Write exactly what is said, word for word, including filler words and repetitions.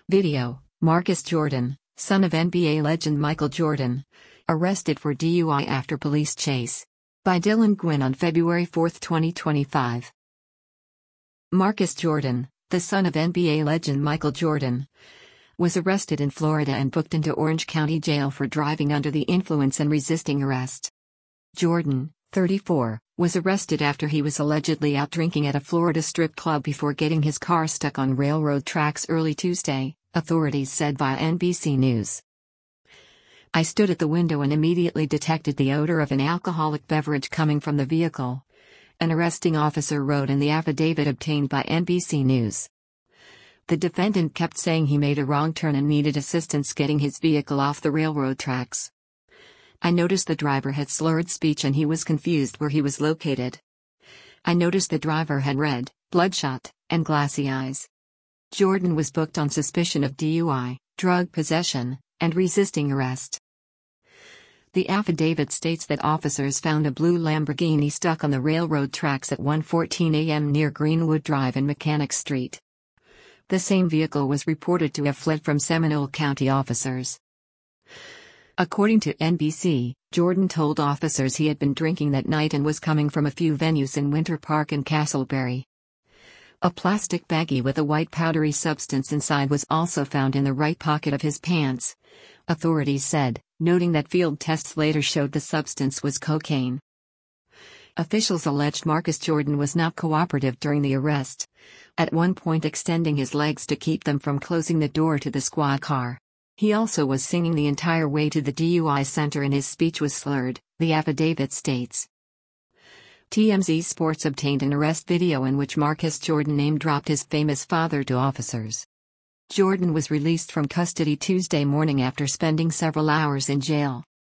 Video: Marcus Jordan, son of N B A legend Michael Jordan, arrested for D U I after police chase. By Dylan Gwynn on February fourth, twenty twenty-five. Marcus Jordan, the son of N B A legend Michael Jordan, was arrested in Florida and booked into Orange County Jail for driving under the influence and resisting arrest. Jordan, thirty-four, was arrested after he was allegedly out drinking at a Florida strip club before getting his car stuck on railroad tracks early Tuesday, authorities said via N B C News. "I stood at the window and immediately detected the odor of an alcoholic beverage coming from the vehicle," an arresting officer wrote in the affidavit obtained by N B C News. The defendant kept saying he made a wrong turn and needed assistance getting his vehicle off the railroad tracks. "I noticed the driver had slurred speech and he was confused where he was located. I noticed the driver had red, bloodshot, and glassy eyes." Jordan was booked on suspicion of D U I, drug possession, and resisting arrest. The affidavit states that officers found a blue Lamborghini stuck on the railroad tracks at one fourteen a m near Greenwood Drive and Mechanic Street. The same vehicle was reported to have fled from Seminole County officers. According to N B C, Jordan told officers he had been drinking that night and was coming from a few venues in Winter Park and Castleberry. A plastic baggie with a white powdery substance inside was also found in the right pocket of his pants, authorities said, noting that field tests later showed the substance was cocaine. Officials alleged Marcus Jordan was not cooperative during the arrest, at one point extending his legs to keep them from closing the door to the squad car. He also was singing the entire way to the D U I center and his speech was slurred, the affidavit states. T M Z Sports obtained an arrest video in which Marcus Jordan name-dropped his famous father to officers. Jordan was released from custody Tuesday morning after spending several hours in jail.